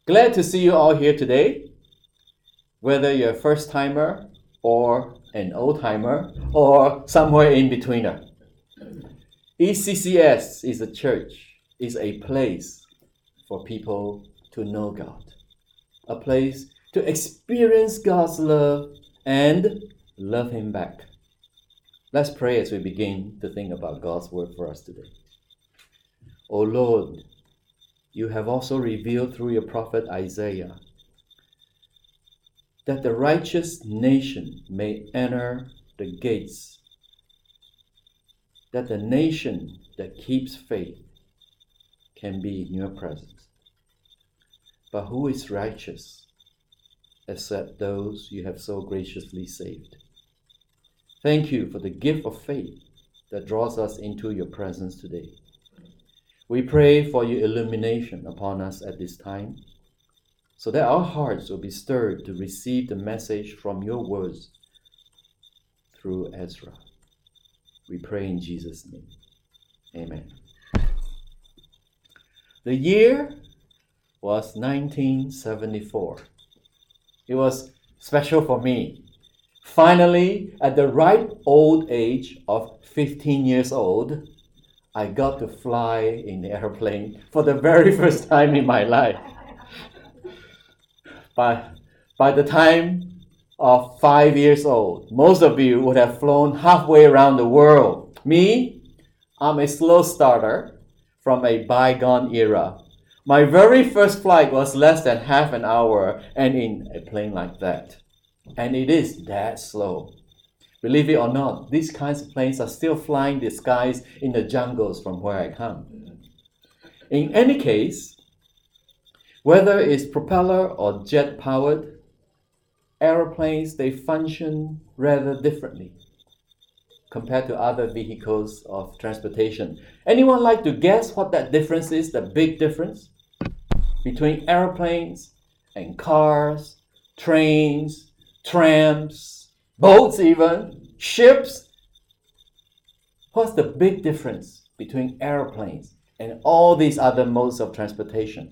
Glad to see you all here today, whether you're a first-timer or an old-timer or somewhere in betweener. ECCS is a church, is a place for people to know God, a place to experience God's love and love Him back. Let's pray as we begin to think about God's word for us today. O Lord, you have also revealed through your prophet Isaiah that the righteous nation may enter the gates, that the nation that keeps faith can be in your presence. But who is righteous except those you have so graciously saved? Thank you for the gift of faith that draws us into your presence today. We pray for your illumination upon us at this time, so that our hearts will be stirred to receive the message from your words through Ezra. We pray in Jesus' name. Amen. The year was 1974. It was special for me. Finally, at the ripe old age of 15 years old, I got to fly in the airplane for the very first time in my life. By the time of 5 years old, most of you would have flown halfway around the world. Me, I'm a slow starter from a bygone era. My very first flight was less than half an hour and in a plane like that. And it is that slow. Believe it or not, these kinds of planes are still flying the skies in the jungles from where I come. In any case, whether it's propeller or jet-powered, aeroplanes, they function rather differently compared to other vehicles of transportation. Anyone like to guess what that difference is, the big difference between aeroplanes and cars, trains, trams, boats even, ships? What's the big difference between airplanes and all these other modes of transportation?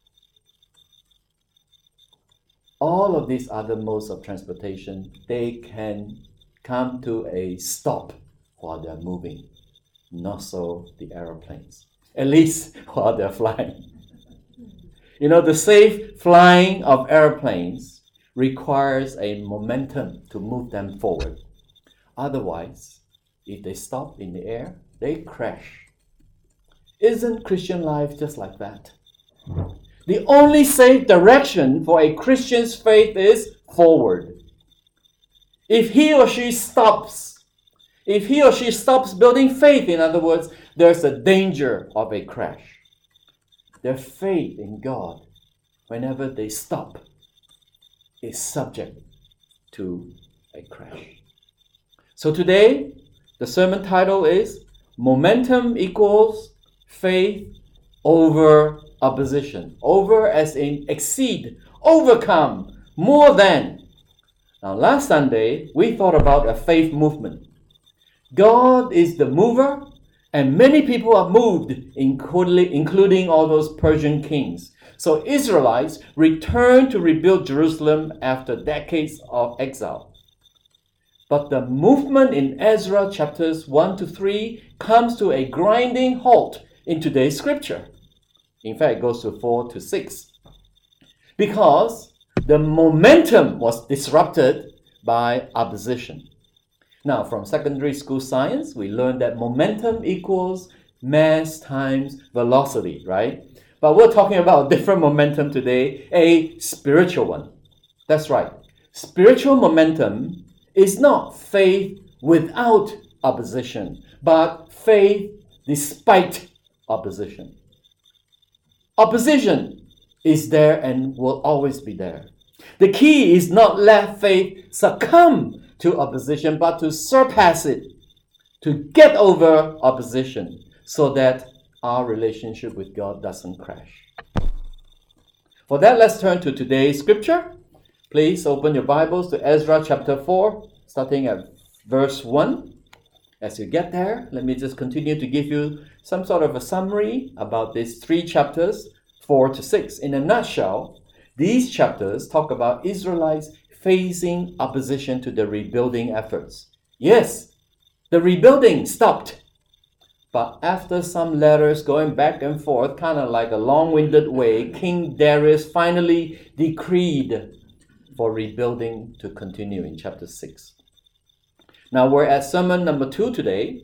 All of these other modes of transportation, they can come to a stop while they're moving. Not so the airplanes, at least while they're flying. You know, the safe flying of airplanes requires a momentum to move them forward. Otherwise, if they stop in the air, they crash. Isn't Christian life just like that? The only safe direction for a Christian's faith is forward. If he or she stops building faith, in other words, there's a danger of a crash. Their faith in God, whenever they stop, is subject to a crash. So today, the sermon title is Momentum Equals Faith Over Opposition. Over as in exceed, overcome, more than. Now last Sunday, we thought about a faith movement. God is the mover, and many people are moved, including all those Persian kings. So Israelites returned to rebuild Jerusalem after decades of exile. But the movement in Ezra chapters 1 to 3 comes to a grinding halt in today's scripture. In fact, it goes to 4 to 6. Because the momentum was disrupted by opposition. Now, from secondary school science, we learned that momentum equals mass times velocity, right? But we're talking about a different momentum today, a spiritual one. That's right. Spiritual momentum is not faith without opposition, but faith despite opposition. Opposition is there and will always be there. The key is not let faith succumb to opposition, but to surpass it, to get over opposition, so that our relationship with God doesn't crash. For that, let's turn to today's scripture. Please open your Bibles to Ezra chapter 4, starting at verse 1. As you get there, let me just continue to give you some sort of a summary about these 3 chapters, 4 to 6. In a nutshell, these chapters talk about Israelites facing opposition to the rebuilding efforts. Yes, the rebuilding stopped. But after some letters going back and forth, kind of like a long-winded way, King Darius finally decreed for rebuilding to continue in chapter 6. Now we're at sermon number 2 today.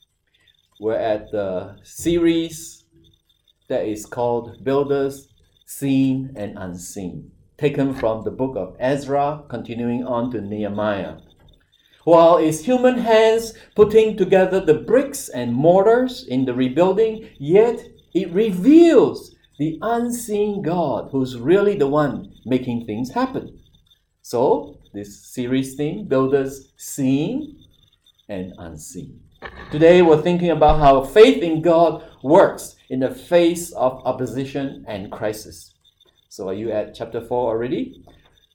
We're at the series that is called Builders, Seen and Unseen, taken from the book of Ezra, continuing on to Nehemiah. While it's human hands putting together the bricks and mortars in the rebuilding, yet it reveals the unseen God who's really the one making things happen. So, this series theme, Builders Seen and Unseen. Today we're thinking about how faith in God works in the face of opposition and crisis. So are you at chapter 4 already?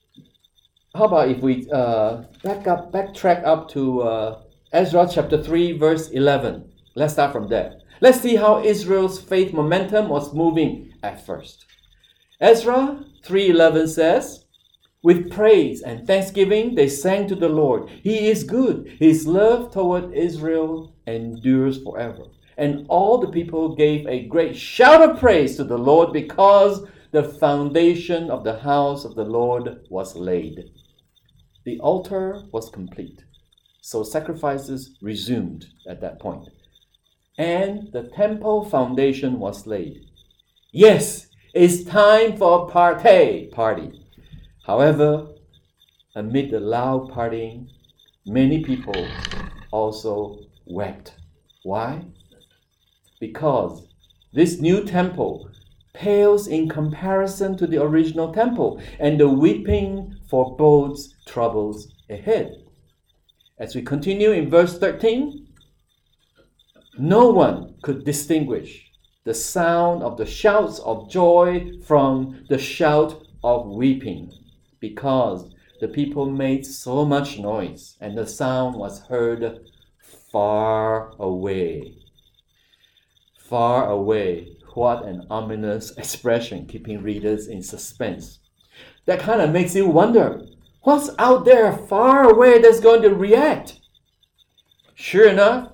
How about if we backtrack up to Ezra chapter 3 verse 11. Let's start from there. Let's see how Israel's faith momentum was moving at first. Ezra 3:11 says, "With praise and thanksgiving they sang to the Lord. He is good. His love toward Israel endures forever. And all the people gave a great shout of praise to the Lord because the foundation of the house of the Lord was laid." The altar was complete, so sacrifices resumed at that point. And the temple foundation was laid. Yes, it's time for a party. However, amid the loud partying, many people also wept. Why? Because this new temple pales in comparison to the original temple, and the weeping forebodes troubles ahead. As we continue in verse 13, no one could distinguish the sound of the shouts of joy from the shout of weeping, because the people made so much noise, and the sound was heard far away. Far away. What an ominous expression, keeping readers in suspense. That kind of makes you wonder, what's out there far away that's going to react? Sure enough,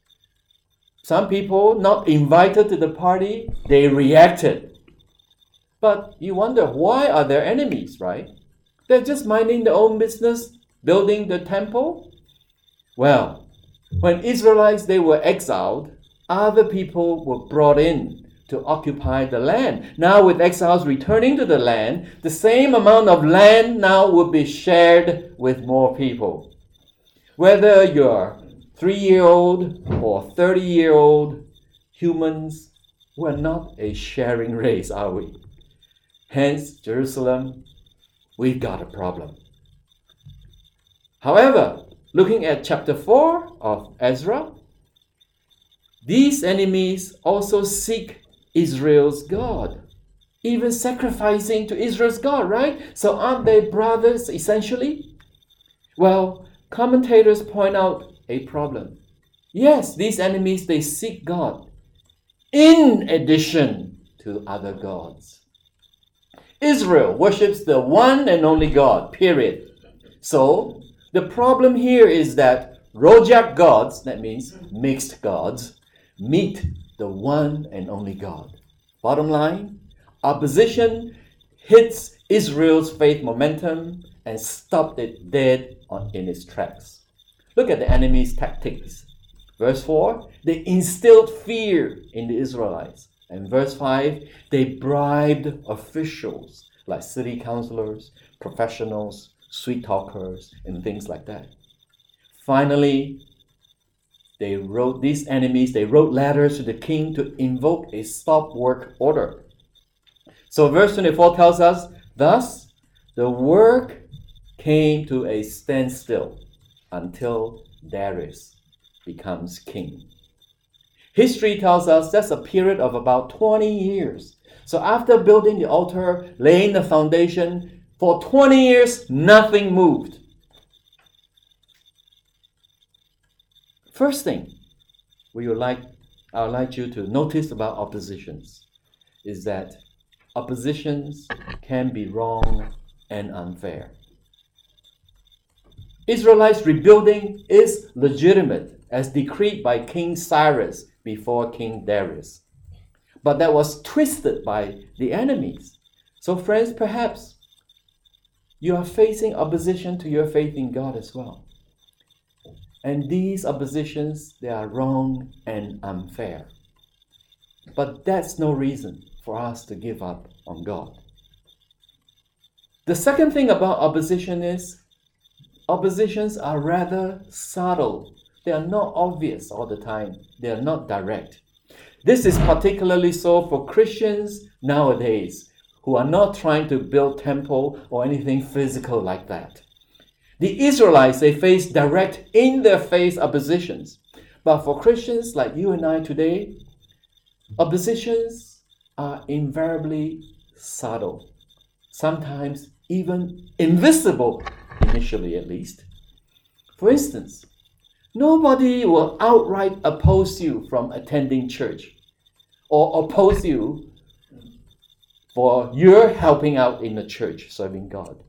some people not invited to the party, they reacted. But you wonder, why are there enemies, right? They're just minding their own business, building the temple. Well, when Israelites, they were exiled, other people were brought in to occupy the land. Now with exiles returning to the land, the same amount of land now will be shared with more people. Whether you're 3-year-old or 30-year-old, humans, we're not a sharing race, are we? Hence, Jerusalem, we've got a problem. However, looking at chapter 4 of Ezra, these enemies also seek Israel's God, even sacrificing to Israel's God, right? So aren't they brothers essentially? Well, commentators point out a problem. Yes, these enemies, they seek God in addition to other gods. Israel worships the one and only God, period. So the problem here is that rojak gods, that means mixed gods, meet the one and only God. Bottom line, opposition hits Israel's faith momentum and stopped it dead in its tracks. Look at the enemy's tactics. Verse 4, they instilled fear in the Israelites. And verse 5, they bribed officials like city councilors, professionals, sweet talkers, and things like that. Finally, these enemies wrote letters to the king to invoke a stop work order. So verse 24 tells us, thus the work came to a standstill until Darius becomes king. History tells us that's a period of about 20 years. So after building the altar, laying the foundation, for 20 years, nothing moved. First thing I would like you to notice about oppositions is that oppositions can be wrong and unfair. Israelites' rebuilding is legitimate as decreed by King Cyrus before King Darius. But that was twisted by the enemies. So friends, perhaps you are facing opposition to your faith in God as well. And these oppositions, they are wrong and unfair. But that's no reason for us to give up on God. The second thing about opposition is oppositions are rather subtle. They are not obvious all the time. They are not direct. This is particularly so for Christians nowadays who are not trying to build temple or anything physical like that. The Israelites, they faced direct, in-their-face oppositions. But for Christians like you and I today, oppositions are invariably subtle, sometimes even invisible, initially at least. For instance, nobody will outright oppose you from attending church or oppose you for your helping out in the church, serving God.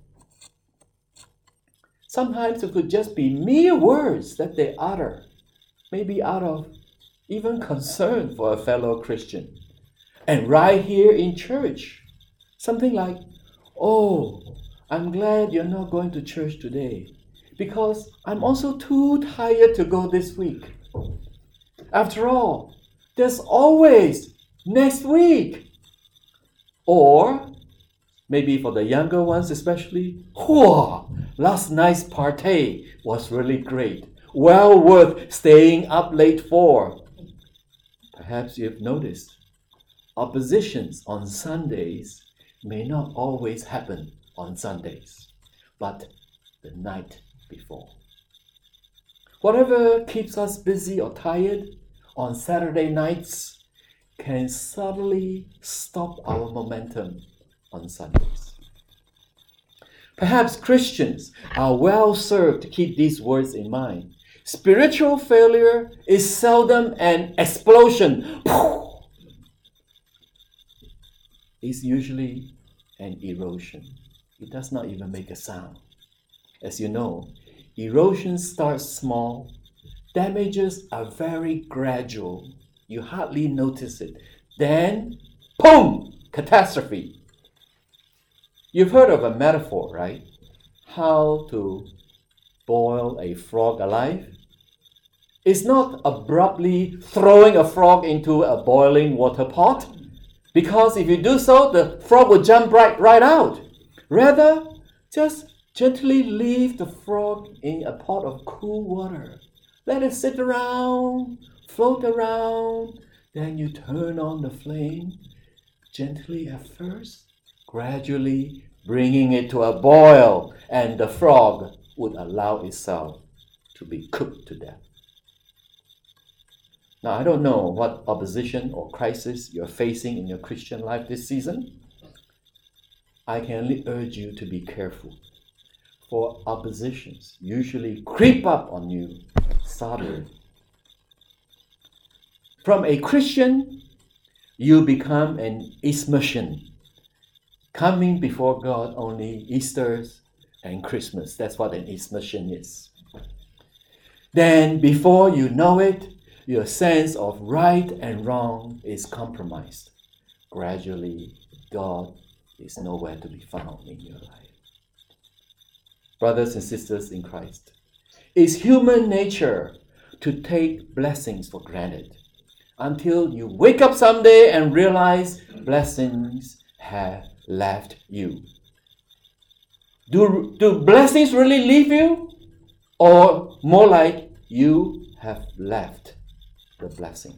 Sometimes it could just be mere words that they utter, maybe out of even concern for a fellow Christian. And right here in church, something like, "Oh, I'm glad you're not going to church today, because I'm also too tired to go this week. After all, there's always next week." Or maybe for the younger ones especially, "Whoa, last night's party was really great. Well worth staying up late for." Perhaps you've noticed, oppositions on Sundays may not always happen on Sundays, but the night before. Whatever keeps us busy or tired on Saturday nights can suddenly stop our momentum on Sundays. Perhaps Christians are well served to keep these words in mind. Spiritual failure is seldom an explosion. It's usually an erosion. It does not even make a sound. As you know, erosion starts small. Damages are very gradual. You hardly notice it. Then, boom! Catastrophe. You've heard of a metaphor, right? How to boil a frog alive. It's not abruptly throwing a frog into a boiling water pot, because if you do so, the frog will jump right out. Rather, just gently leave the frog in a pot of cool water. Let it sit around, float around, then you turn on the flame, gently at first, gradually bringing it to a boil, and the frog would allow itself to be cooked to death. Now, I don't know what opposition or crisis you're facing in your Christian life this season. I can only urge you to be careful, for oppositions usually creep up on you suddenly. From a Christian, you become an Isthmian, coming before God only Easters and Christmas. That's what an Isthmian is. Then, before you know it, your sense of right and wrong is compromised. Gradually, God is nowhere to be found in your life. Brothers and sisters in Christ, it's human nature to take blessings for granted until you wake up someday and realize blessings have left you. Do blessings really leave you? Or more like you have left the blessing?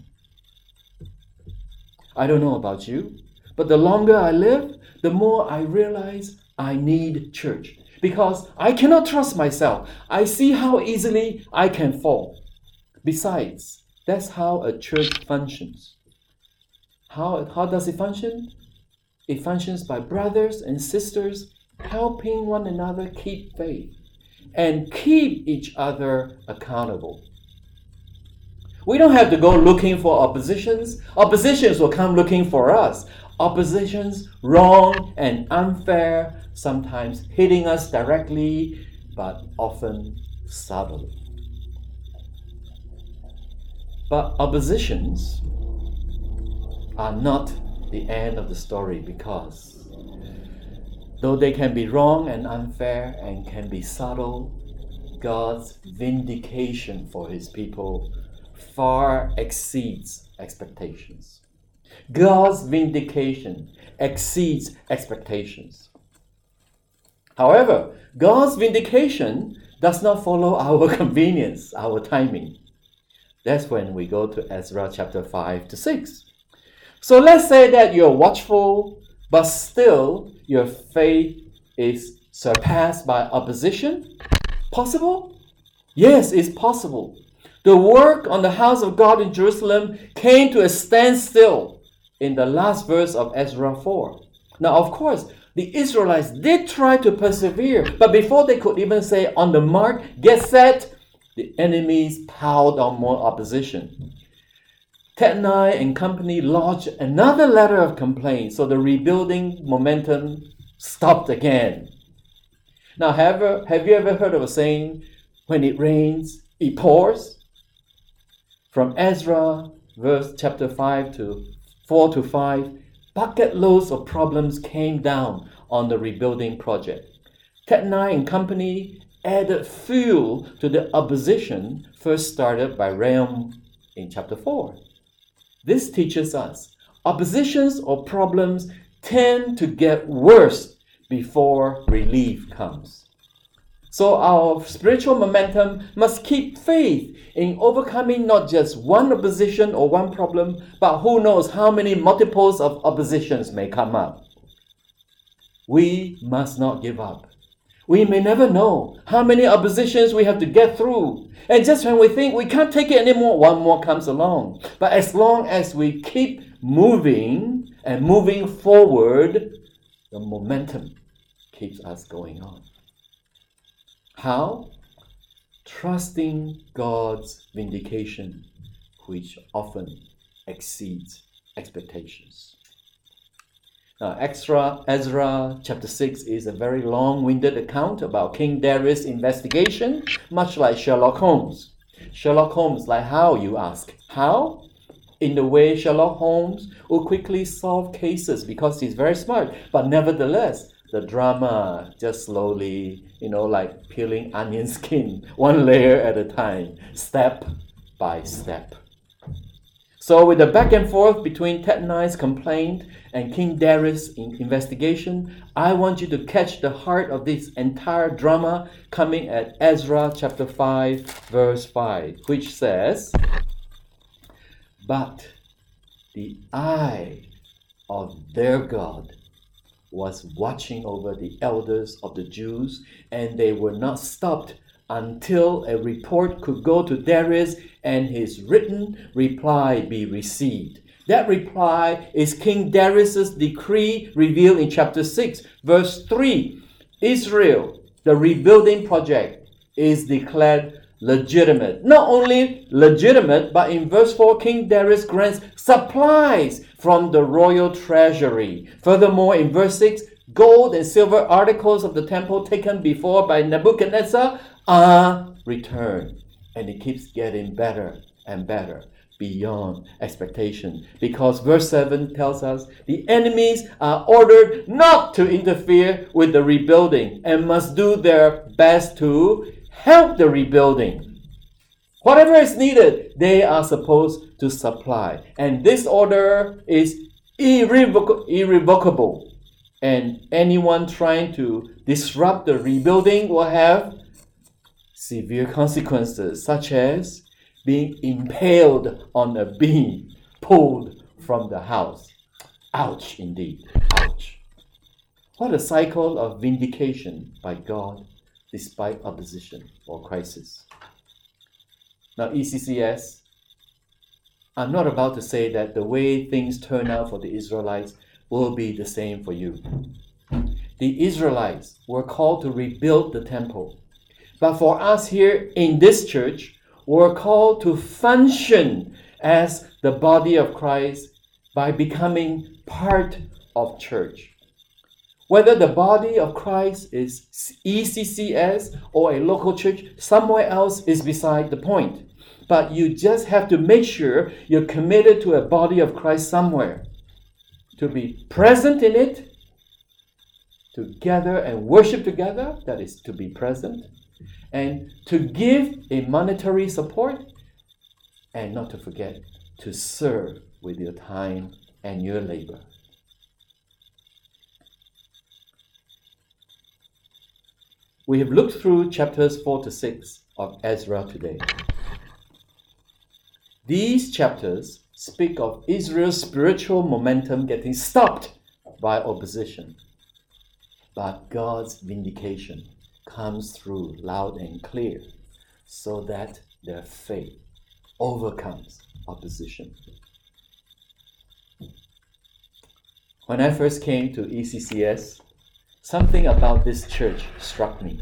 I don't know about you, but the longer I live, the more I realize I need church, because I cannot trust myself. I see how easily I can fall. Besides, that's how a church functions. How does it function? It functions by brothers and sisters helping one another keep faith and keep each other accountable. We don't have to go looking for oppositions. Oppositions will come looking for us. Oppositions wrong and unfair, sometimes hitting us directly, but often subtly. But oppositions are not the end of the story, because though they can be wrong and unfair and can be subtle, God's vindication for his people far exceeds expectations. God's vindication exceeds expectations. However, God's vindication does not follow our convenience, our timing. That's when we go to Ezra chapter 5 to 6. So let's say that you're watchful, but still your faith is surpassed by opposition. Possible? Yes, it's possible. The work on the house of God in Jerusalem came to a standstill in the last verse of Ezra 4. Now, of course, the Israelites did try to persevere, but before they could even say, on the mark, get set, the enemies piled on more opposition. Tatnai and company lodged another letter of complaint, so the rebuilding momentum stopped again. Now, have you ever heard of a saying, when it rains, it pours? From Ezra, chapter 5 to 4 to 5, bucket loads of problems came down on the rebuilding project. Tatnai and company added fuel to the opposition first started by Rehum in chapter 4. This teaches us oppositions or problems tend to get worse before relief comes. So our spiritual momentum must keep faith in overcoming not just one opposition or one problem, but who knows how many multiples of oppositions may come up. We must not give up. We may never know how many oppositions we have to get through. And just when we think we can't take it anymore, one more comes along. But as long as we keep moving and moving forward, the momentum keeps us going on. How? Trusting God's vindication, which often exceeds expectations. Now, Ezra chapter 6 is a very long-winded account about King Darius' investigation, much like Sherlock Holmes. Sherlock Holmes, like how, you ask? How? In the way Sherlock Holmes will quickly solve cases because he's very smart. But nevertheless, the drama just slowly, like peeling onion skin, one layer at a time, step by step. So with the back and forth between Tatnai's complaint and King Darius' investigation, I want you to catch the heart of this entire drama coming at Ezra chapter 5, verse 5, which says, "But the eye of their God was watching over the elders of the Jews, and they were not stopped until a report could go to Darius and his written reply be received." That reply is King Darius' decree revealed in chapter 6, verse 3. Israel, the rebuilding project, is declared legitimate. Not only legitimate, but in verse 4, King Darius grants supplies from the royal treasury. Furthermore, in verse 6, gold and silver articles of the temple taken before by Nebuchadnezzar are returned. And it keeps getting better and better beyond expectation. Because verse 7 tells us the enemies are ordered not to interfere with the rebuilding and must do their best to help the rebuilding. Whatever is needed, they are supposed to supply. And this order is irrevocable. And anyone trying to disrupt the rebuilding will have severe consequences, such as being impaled on a beam pulled from the house. Ouch, indeed. Ouch. What a cycle of vindication by God despite opposition or crisis. Now, ECCS, I'm not about to say that the way things turn out for the Israelites will be the same for you. The Israelites were called to rebuild the temple. But for us here in this church, we're called to function as the body of Christ by becoming part of church. Whether the body of Christ is ECCS or a local church somewhere else is beside the point. But you just have to make sure you're committed to a body of Christ somewhere. To be present in it, to gather and worship together, that is to be present, and to give a monetary support, and not to forget to serve with your time and your labor. We have looked through chapters 4 to 6 of Ezra today. These chapters speak of Israel's spiritual momentum getting stopped by opposition. But God's vindication comes through loud and clear so that their faith overcomes opposition. When I first came to ECCS, something about this church struck me.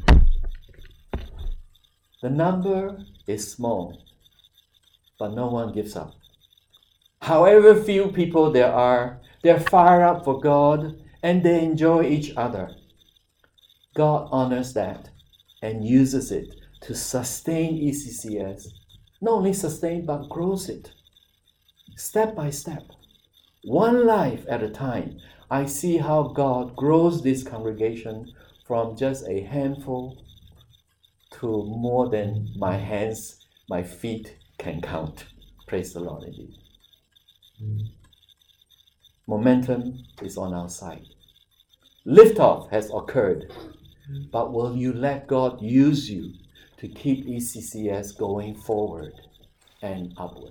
The number is small, but no one gives up. However few people there are, they're fired up for God and they enjoy each other. God honors that and uses it to sustain ECCS. Not only sustain, but grows it. Step by step, one life at a time, I see how God grows this congregation from just a handful to more than my hands, my feet can count. Praise the Lord indeed. Momentum is on our side. Liftoff has occurred. But will you let God use you to keep ECCS going forward and upward?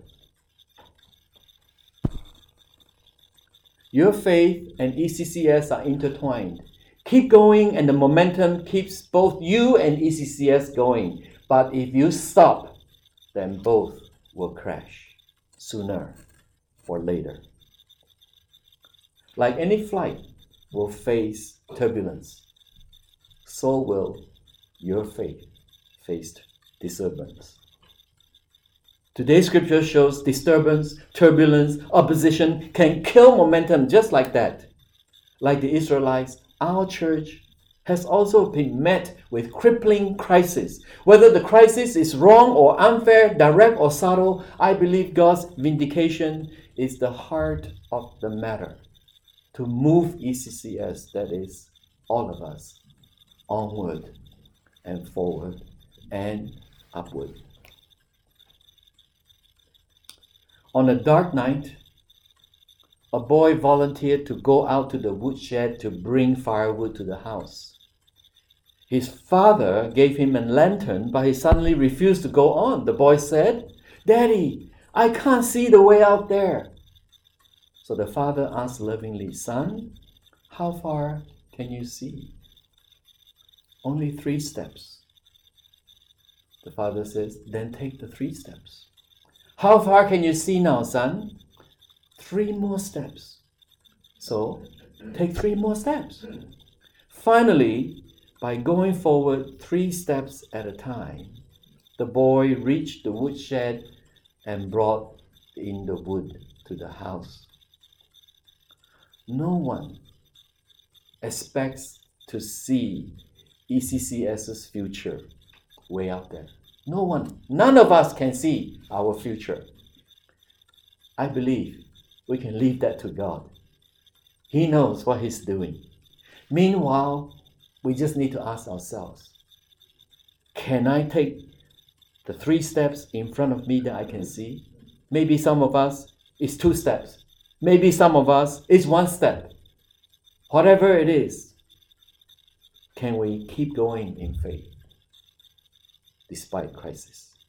Your faith and ECCS are intertwined. Keep going and the momentum keeps both you and ECCS going. But if you stop, then both will crash sooner or later. Like any flight will face turbulence, so will your faith face disturbance. Today's scripture shows disturbance, turbulence, opposition can kill momentum just like that. Like the Israelites, our church has also been met with crippling crisis. Whether the crisis is wrong or unfair, direct or subtle, I believe God's vindication is the heart of the matter. To move ECCS, that is, all of us, onward and forward and upward. On a dark night, a boy volunteered to go out to the woodshed to bring firewood to the house. His father gave him a lantern, but he suddenly refused to go on. The boy said, "Daddy, I can't see the way out there." So the father asked lovingly, "Son, how far can you see?" "Only 3 steps." The father says, "Then take the 3 steps." "How far can you see now, son?" 3 more steps. So, take 3 more steps. Finally, by going forward 3 steps at a time, the boy reached the woodshed and brought in the wood to the house. No one expects to see ECCS's future way out there. No one, none of us can see our future. I believe we can leave that to God. He knows what He's doing. Meanwhile, we just need to ask ourselves, can I take the 3 steps in front of me that I can see? Maybe some of us, it's 2 steps. Maybe some of us, it's 1 step. Whatever it is, can we keep going in faith despite crisis?